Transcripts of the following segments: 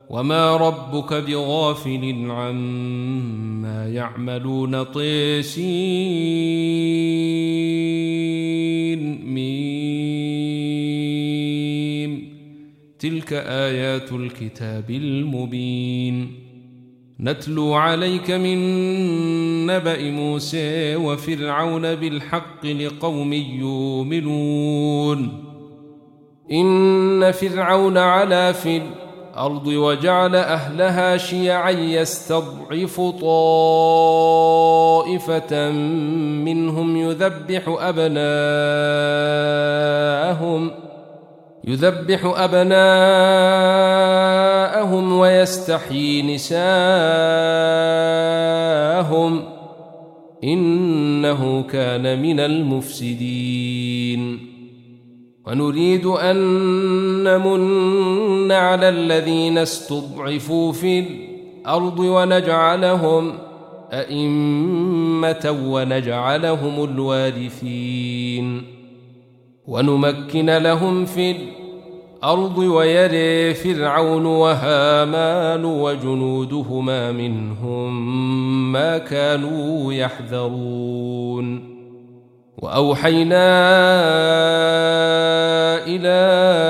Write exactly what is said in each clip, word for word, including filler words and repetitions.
وما ربك بغافل عما يعملون طيسين ميم تلك آيات الكتاب المبين نتلو عليك من نبأ موسى وفرعون بالحق لقوم يؤمنون إن فرعون علا في الأرض وجعل أهلها شيعا يستضعف طائفة منهم يذبح أبناءهم يذبح أبناءهم ويستحيي نساءهم إنه كان من المفسدين ونريد أن نمن على الذين استضعفوا في الأرض ونجعلهم أئمة ونجعلهم الوارثين ونمكن لهم في الأرض ويري فرعون وهامان وجنودهما منهم ما كانوا يحذرون وأوحينا إلى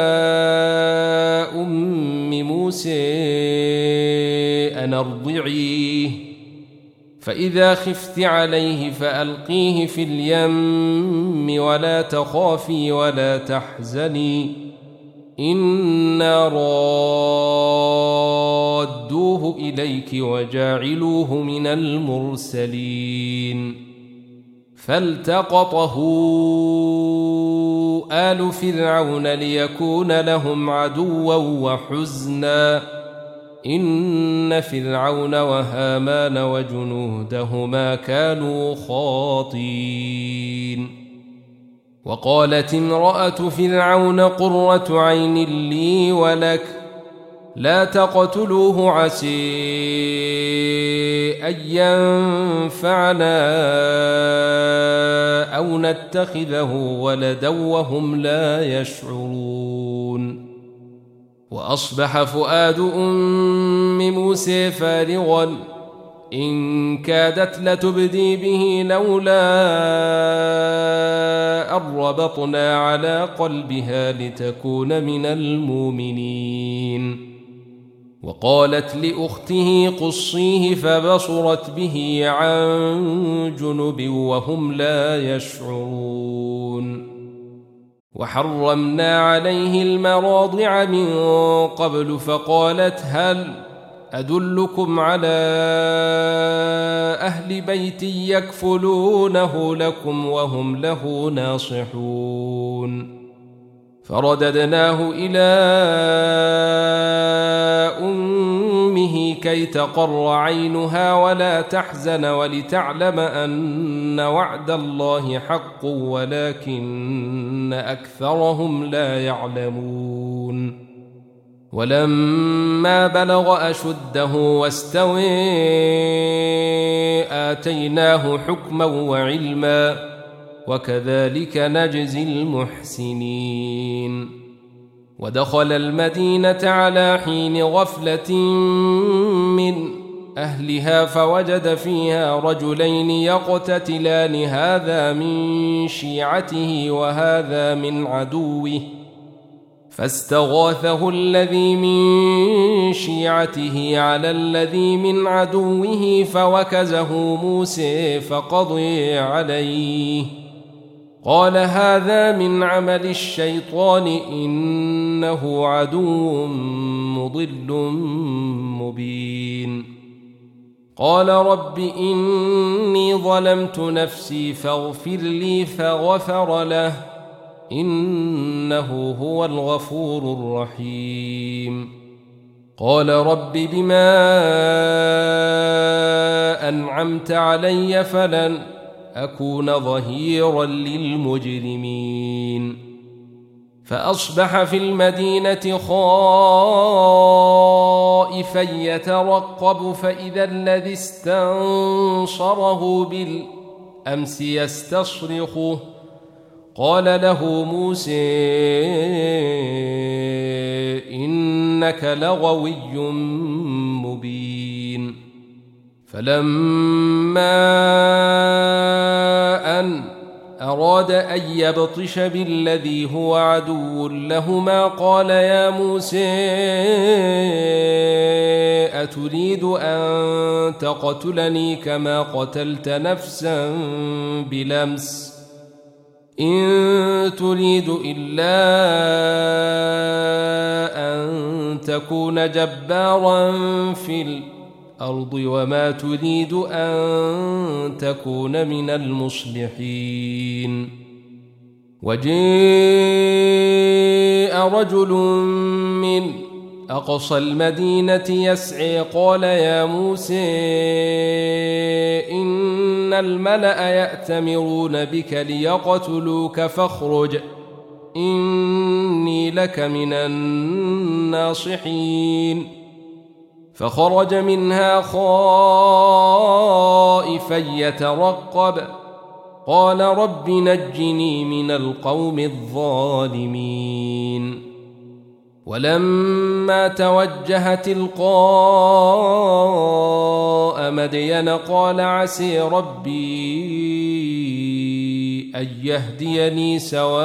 أم موسى أن أرضعيه فإذا خفت عليه فألقيه في اليم ولا تخافي ولا تحزني إنا رادوه إليك وجاعلوه من المرسلين فالتقطه آل فرعون ليكون لهم عدوا وحزنا إن فرعون وهامان وجنودهما كانوا خاطئين وقالت امرأة فرعون قرة عين لي ولك لا تقتلوه عسى أن ينفعنا أو نتخذه ولدا وهم لا يشعرون وأصبح فؤاد أم موسى فارغا إن كادت لتبدي به لولا أن ربطنا على قلبها لتكون من المؤمنين وقالت لأخته قصيه فبصرت به عن جنب وهم لا يشعرون وحرمنا عليه المراضع من قبل فقالت هل أدلكم على أهل بيت يكفلونه لكم وهم له ناصحون فرددناه إلى أمه كي تقر عينها ولا تحزن ولتعلم أن وعد الله حق ولكن أكثرهم لا يعلمون ولما بلغ أشده واستوى آتيناه حكما وعلما وكذلك نجزي المحسنين ودخل المدينة على حين غفلة من أهلها فوجد فيها رجلين يقتتلان هذا من شيعته وهذا من عدوه فاستغاثه الذي من شيعته على الذي من عدوه فوكزه موسى فقضي عليه قال هذا من عمل الشيطان إنه عدو مضل مبين قال رب إني ظلمت نفسي فاغفر لي فغفر له إنه هو الغفور الرحيم قال رب بما أنعمت علي فلن أكون ظهيرا للمجرمين فأصبح في المدينة خائفا يترقب فإذا الذي استنصره بالأمس يستصرخه قال له موسى إن إنك لغوي مبين فلما أن أراد أن يبطش بالذي هو عدو لهما قال يا موسى أتريد أن تقتلني كما قتلت نفسا بلمس إن تريد إلا أن تكون جبارا في الأرض وما تريد أن تكون من المصلحين وجاء رجل من أقصى المدينة يسعي قال يا موسى إن الملأ يأتمرون بك ليقتلوك فاخرج إني لك من الناصحين فخرج منها خائفا يترقب قال رب نجني من القوم الظالمين ولما توجه تلقاء مدين قال عسى ربي أن يهديني سواء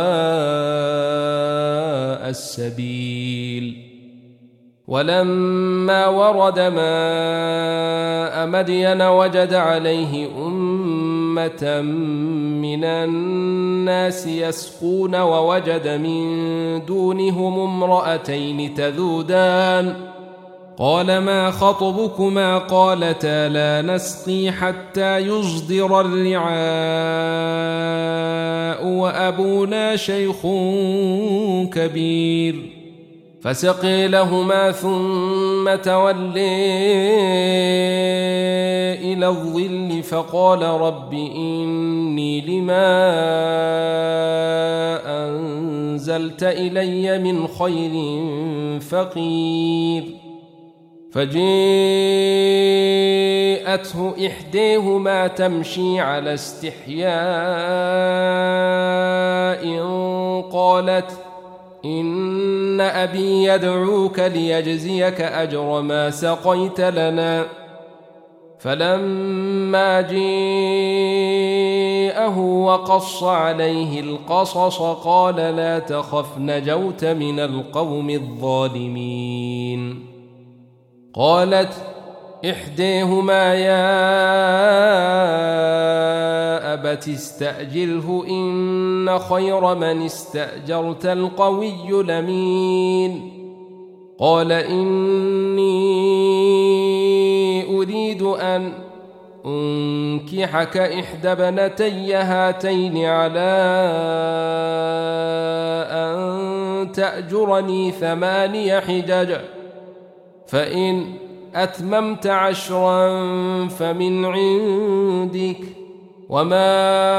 السبيل ولما ورد ماء مدين وجد عليه أمة من الناس يسقون ووجد من دونهم امرأتين تذودان قال ما خطبكما قالتا لا نسقي حتى يصدر الرعاء وأبونا شيخ كبير فسقي لهما ثم تولي إلى الظل فقال رب إني لما أنزلت إلي من خير فقير فجاءته إحداهما تمشي على استحياء قالت إن أبي يدعوك ليجزيك أجر ما سقيت لنا فلما جاءه وقص عليه القصص قال لا تخف نجوت من القوم الظالمين قالت إحداهما يا أبت استأجره إن خير من استأجرت القوي الأمين قال إني أريد أن أنكحك إحدى بنتي هاتين على أن تأجرني ثماني حجج فإن أتممت عشرا فمن عندك وما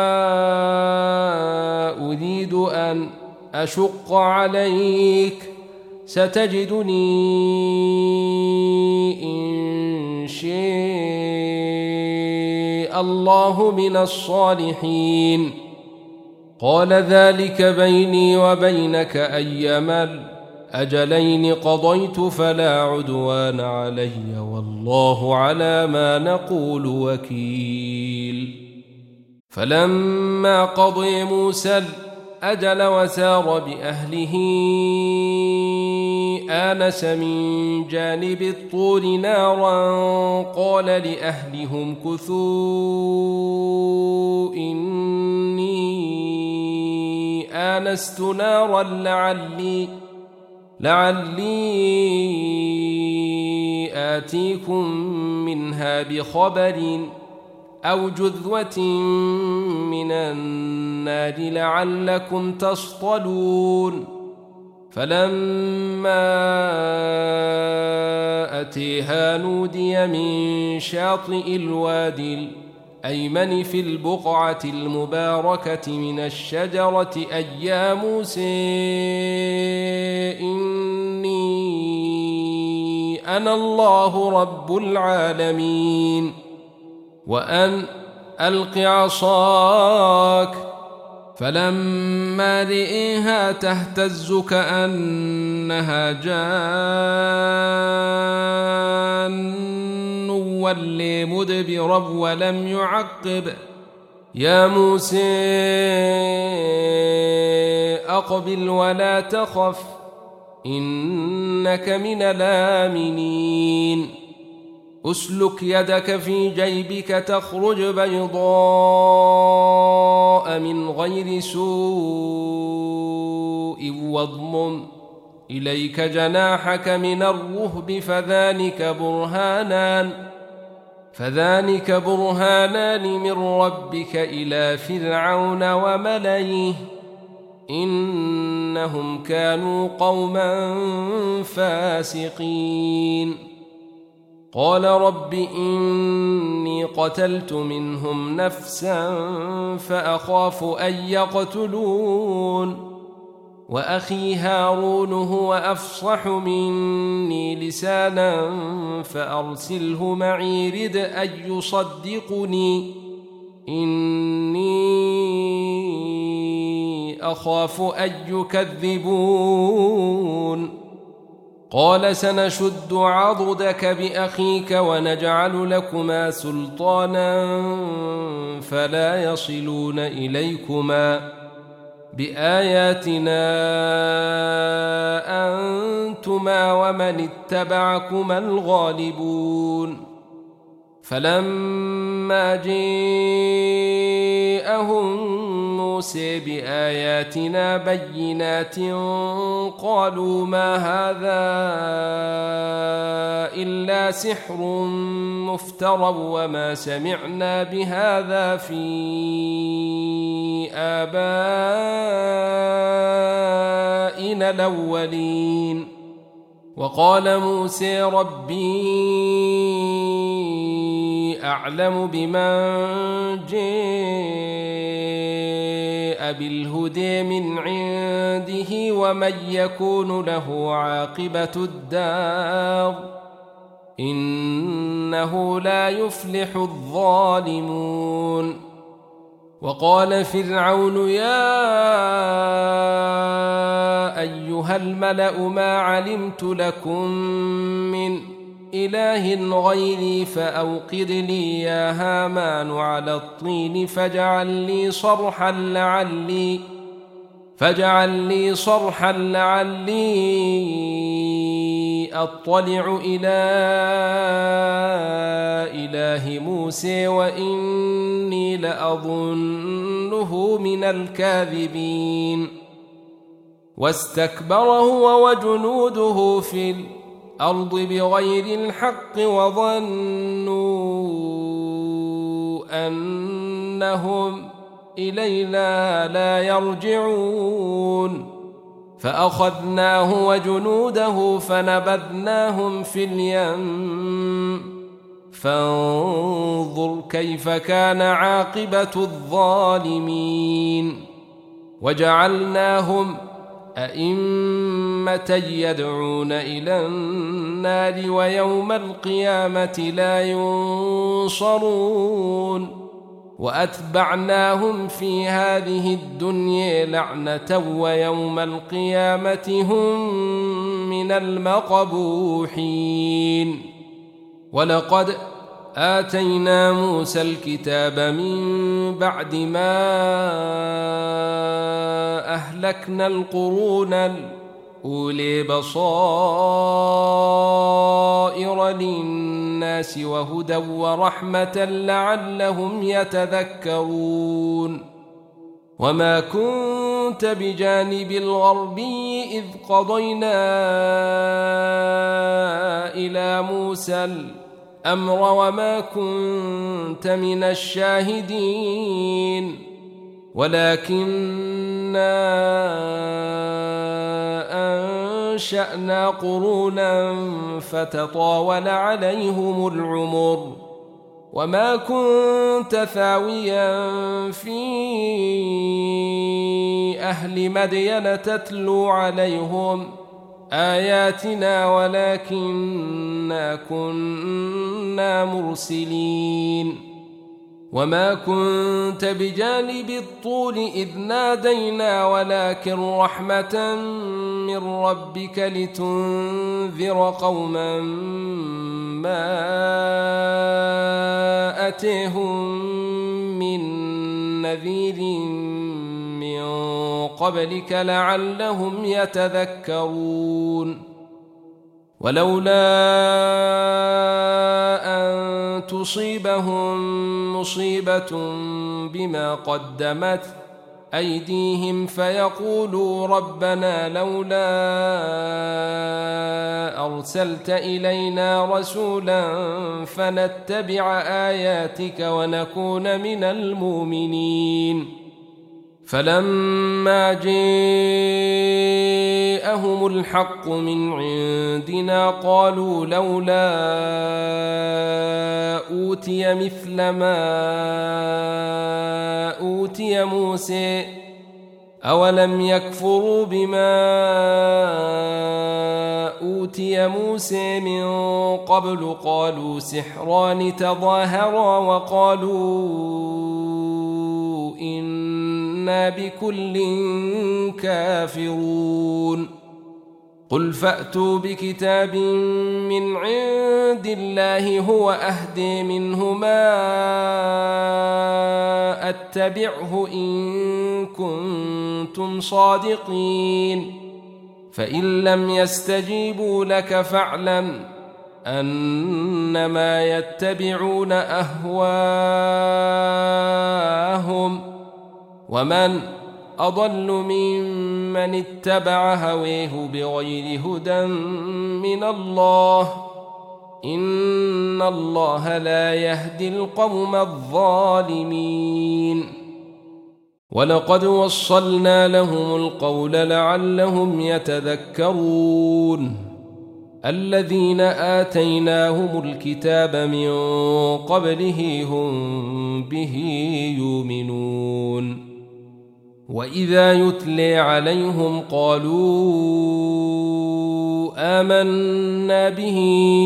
أريد أن أشق عليك ستجدني إن شاء الله من الصالحين قال ذلك بيني وبينك أيما الأجلين قضيت فلا عدوان علي والله على ما نقول وكيل فلما قضي موسى الأجل وسار بأهله آنس من جانب الطور نارا قال لأهلهم كثوا إني آنست نارا لعلي لعلي آتيكم منها بخبر أو جذوة من النار لعلكم تصطلون فلما أتيها نودي من شاطئ الوادي الأيمن في البقعة المباركة من الشجرة أي يا موسى إني أنا الله رب العالمين وأن ألق عصاك فلما رئيها تهتز كأن إنها جان ولي مدبرا ولم يعقب يا موسى أقبل ولا تخف إنك من الآمنين أسلك يدك في جيبك تخرج بيضاء من غير سوء واضمم إليك جناحك من الرهب فذلك برهانان فذلك برهانان من ربك إلى فرعون وملئه إنهم كانوا قوما فاسقين قال رب إني قتلت منهم نفسا فأخاف أن يقتلون وأخي هارون هو أفصح مني لسانا فأرسله معي رد أن يصدقني إني أخاف أن يكذبون قال سنشد عضدك بأخيك ونجعل لكما سلطانا فلا يصلون إليكما بآياتنا أنتما ومن اتبعكما الغالبون فلما جاءهم موسى بآياتنا بينات قالوا ما هذا إلا سحر مفترى وما سمعنا بهذا في آبائنا الأولين وقال موسى ربي أعلم بمن جاء بالهدى من عنده ومن يكون له عاقبة الدار إنه لا يفلح الظالمون وقال فرعون يا أيها الملأ ما علمت لكم من إله غيري فأوقد لي يا هامان على الطين فاجعل لي صرحا لعلي فاجعل لي صرحا لعلي أطلع إلى إله موسى وإني لأظنه من الكاذبين واستكبر هو وجنوده في الأرض بغير الحق وظنوا أنهم إلينا لا يرجعون فأخذناه وجنوده فنبذناهم في اليم فانظر كيف كان عاقبة الظالمين وجعلناهم أئمة يدعون إلى النار ويوم القيامة لا ينصرون وأتبعناهم في هذه الدنيا لعنة ويوم القيامة هم من المقبوحين ولقد آتينا موسى الكتاب من بعد ما أهلكنا القرون الأولي بصائر للناس وهدى ورحمة لعلهم يتذكرون وما كنت بجانب الغربي إذ قضينا إلى موسى الأمر وما كنت من الشاهدين ولكننا أنشأنا قرونا فتطاول عليهم العمر وما كنت ثاويا في أهل مدين تتلو عليهم آياتنا ولكننا كنا مرسلين وما كنت بجانب الطور إذ نادينا ولكن رحمة من ربك لتنذر قوما ما أتيهم من نذير من قبلك لعلهم يتذكرون ولولا أن تصيبهم مصيبة بما قدمت أيديهم فيقولوا ربنا لولا أرسلت إلينا رسولا فنتبع آياتك ونكون من المؤمنين فلما جاءهم الحق من عندنا قالوا لولا أوتي مثل ما أوتي موسى أولم يكفروا بما أوتي موسى من قبل قالوا سحران تظاهرا وقالوا إنا بكل كافرون قل فأتوا بكتاب من عند الله هو أهدي منه ما أتبعه إن كنتم صادقين فإن لم يستجيبوا لك فاعلم أنما يتبعون أهواءهم ومن أضل ممن اتبع هويه بغير هدى من الله إن الله لا يهدي القوم الظالمين ولقد وصلنا لهم القول لعلهم يتذكرون الذين آتيناهم الكتاب من قبله هم به يؤمنون وإذا يتلي عليهم قالوا آمنا به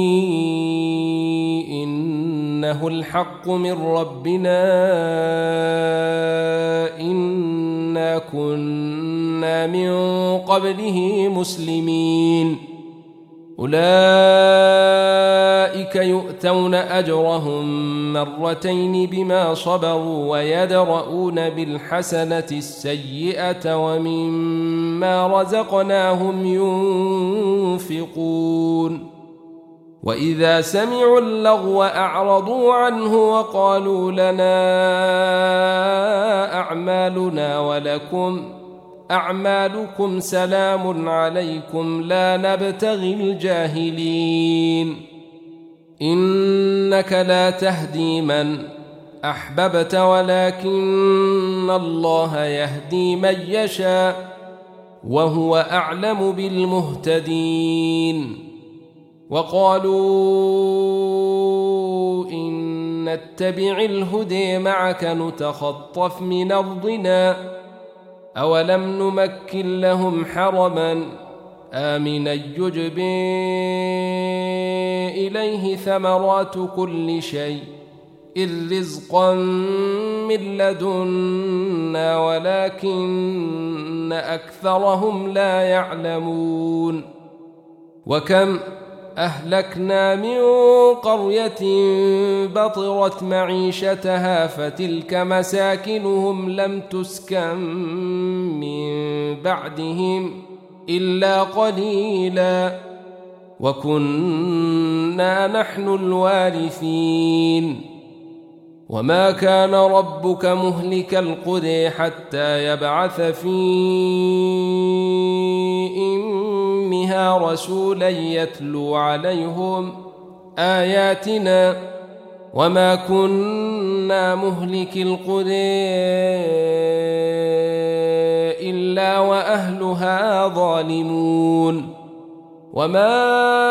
إنه الحق من ربنا إنا كنا من قبله مسلمين أولئك يؤتون أجرهم مرتين بما صبروا ويدرؤون بالحسنة السيئة ومما رزقناهم ينفقون وإذا سمعوا اللغو أعرضوا عنه وقالوا لنا أعمالنا ولكم أعمالكم سلام عليكم لا نبتغي الجاهلين إنك لا تهدي من أحببت ولكن الله يهدي من يشاء وهو أعلم بالمهتدين وقالوا إن نتبع الهدى معك نتخطف من أرضنا أولم نمكن لهم حرما آمنا يجبى إليه ثمرات كل شيء إذ رزقا من لدنا ولكن أكثرهم لا يعلمون وكم أهلكنا من قرية بطرت معيشتها فتلك مساكنهم لم تسكن من بعدهم إلا قليلا وكنا نحن الوارثين وما كان ربك مهلك القرى حتى يبعث في أمها رسولا يتلو عليهم آياتنا وما كنا مهلك القرى إلا وأهلها ظالمون وما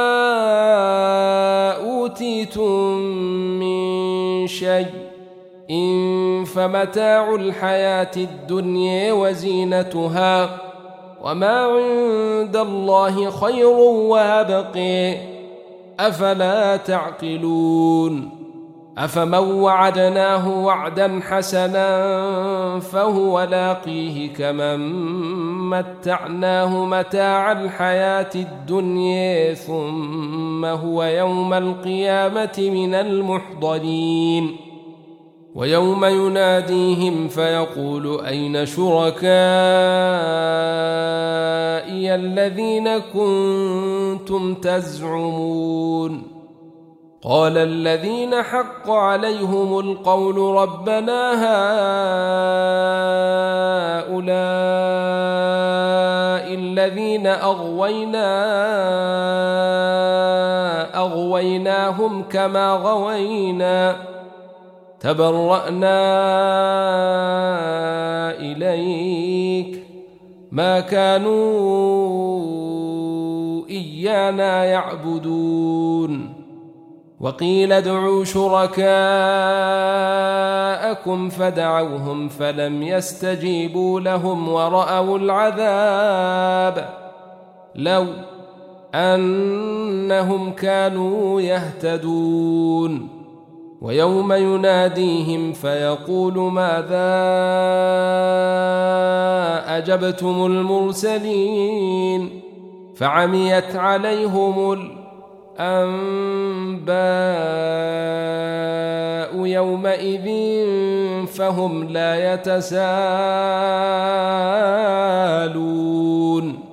أوتيتم من شيء إن فمتاع الحياة الدنيا وزينتها وما عند الله خير وابق أفلا تعقلون أفمن وعدناه وعدا حسنا فهو لاقيه كمن متعناه متاع الحياة الدنيا ثم هو يوم القيامة من المحضرين ويوم يناديهم فيقول أين شركائي الذين كنتم تزعمون قال الذين حق عليهم القول ربنا هؤلاء الذين أغوينا أغويناهم كما غوينا تبرأنا إليك ما كانوا إيانا يعبدون وقيل ادعوا شركاءكم فدعوهم فلم يستجيبوا لهم ورأوا العذاب لو أنهم كانوا يهتدون ويوم يناديهم فيقول ماذا أجبتم المرسلين فعميت عليهم الأنباء يومئذ فهم لا يتساءلون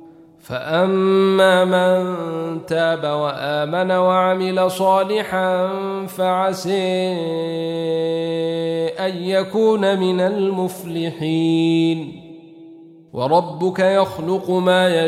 فأما من تاب وآمن وعمل صالحا فعسى أن يكون من المفلحين وربك يخلق ما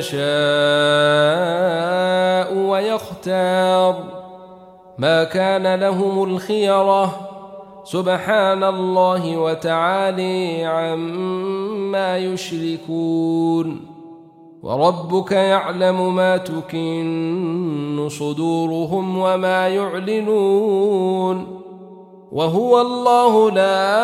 يشاء ويختار ما كان لهم الخيرة سبحان الله وتعالى عما يشركون وربك يعلم ما تكن صدورهم وما يعلنون وهو الله لا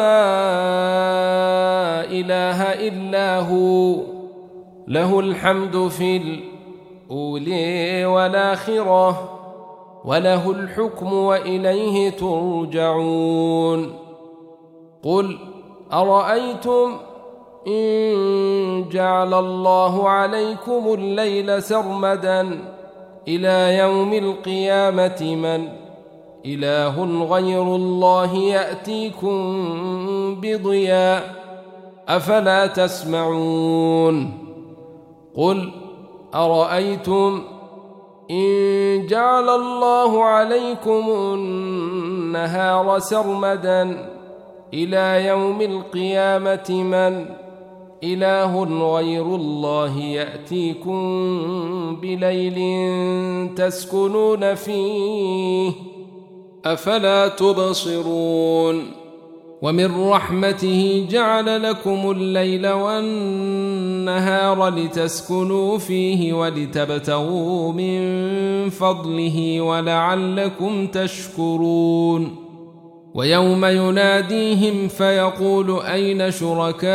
إله إلا هو له الحمد في الأولى والآخرة وله الحكم وإليه ترجعون قل أرأيتم إن جعل الله عليكم الليل سرمدا إلى يوم القيامة من إله غير الله يأتيكم بضياء أفلا تسمعون قل أرأيتم إن جعل الله عليكم النهار سرمدا إلى يوم القيامة من إله غير الله يأتيكم بليل تسكنون فيه أفلا تبصرون ومن رحمته جعل لكم الليل والنهار لتسكنوا فيه ولتبتغوا من فضله ولعلكم تشكرون ويوم يناديهم فيقول أين شركائي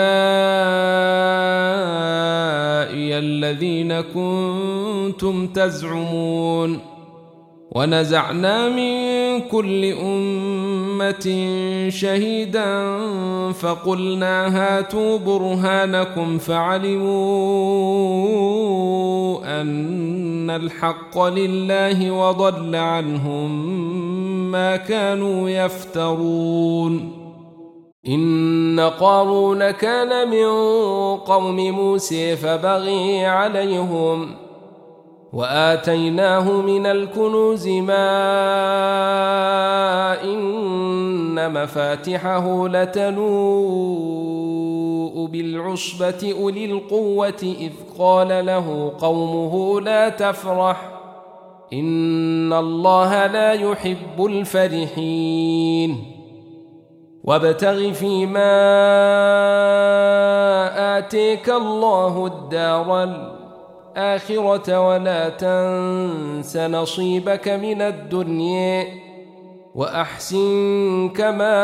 الذين كنتم تزعمون ونزعنا من كل أمة شهيدا فقلنا هاتوا برهانكم فعلموا أن الحق لله وضل عنهم ما كانوا يفترون إن قارون كان من قوم موسى فبغي عليهم وآتيناه من الكنوز ما إن مفاتحه لتنوء بالعصبة أولي القوة إذ قال له قومه لا تفرح إن الله لا يحب الفرحين وابتغ فيما آتيك الله الدار الآخرة ولا تنس نصيبك من الدنيا وأحسن كما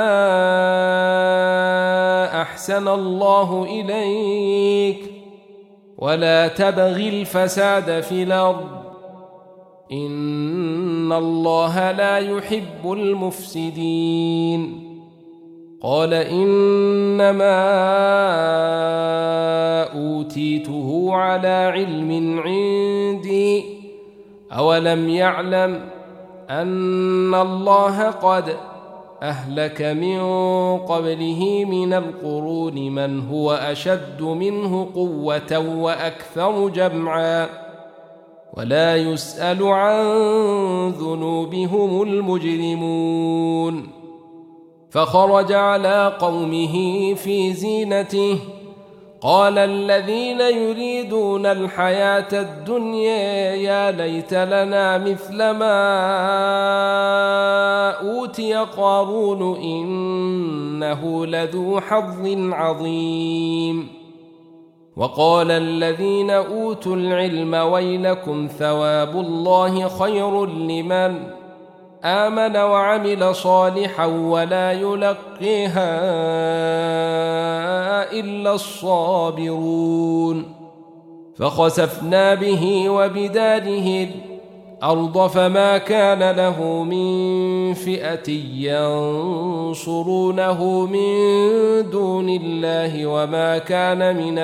أحسن الله إليك ولا تبغ الفساد في الأرض إن الله لا يحب المفسدين قال إنما أوتيته على علم عندي أولم يعلم أن الله قد أهلك من قبله من القرون من هو أشد منه قوة وأكثر جمعا ولا يسأل عن ذنوبهم المجرمون فخرج على قومه في زينته قال الذين يريدون الحياة الدنيا يا ليت لنا مثل ما أوتي قارون إنه لذو حظ عظيم وقال الذين أوتوا العلم ويلكم ثواب الله خير لمن آمن وعمل صالحا ولا يلقيها إلا الصابرون فخسفنا به وبداره الأرض فما كان له من فئة ينصرونه من دون الله وما كان من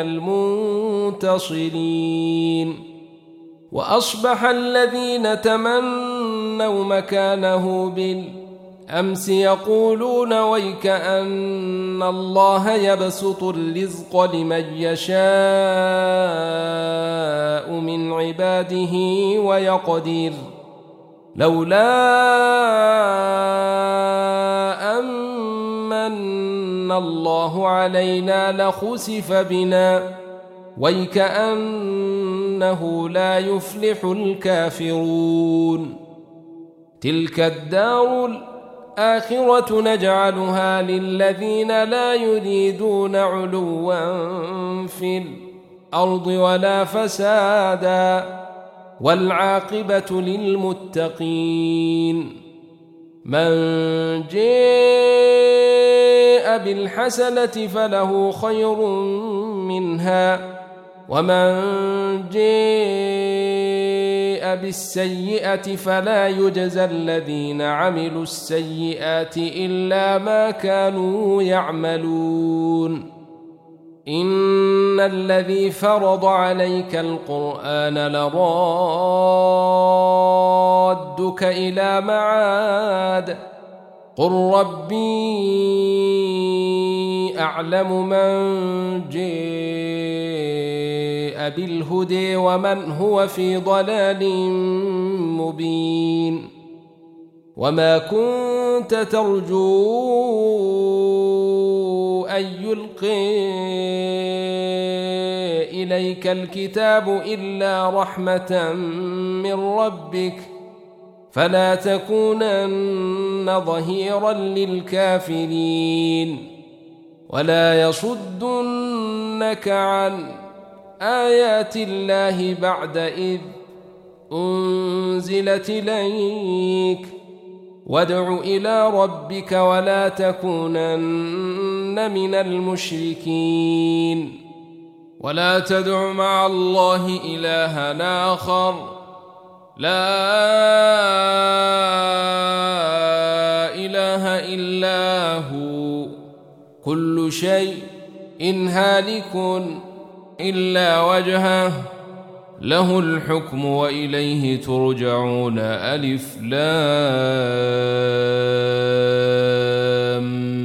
المنتصرين وأصبح الذين تمنوا مكانه بالأمس يقولون ويك أن الله يبسط الرزق لمن يشاء من عباده ويقدر لولا أمن الله علينا لخسف بنا ويكأنه لا يفلح الكافرون تلك الدار الآخرة نجعلها للذين لا يريدون علوا في الأرض ولا فسادا والعاقبة للمتقين من جاء بالحسنة فله خير منها ومن جاء بالسيئة فلا يجزى الذين عملوا السيئات إلا ما كانوا يعملون إن الذي فرض عليك القرآن لرادك إلى معاد قل ربي أعلم من جاء بالهدى ومن هو في ضلال مبين وما كنت ترجو أن يلقي إليك الكتاب إلا رحمة من ربك فلا تكونن ظهيرا للكافرين ولا يصدنك عن آيات الله بعد إذ أنزلت إليك وادع إلى ربك ولا تكونن من المشركين ولا تدع مع الله إلها آخر لا إله إلا هو كل شيء إن هالك إلا وجهه له الحكم وإليه ترجعون ألف لام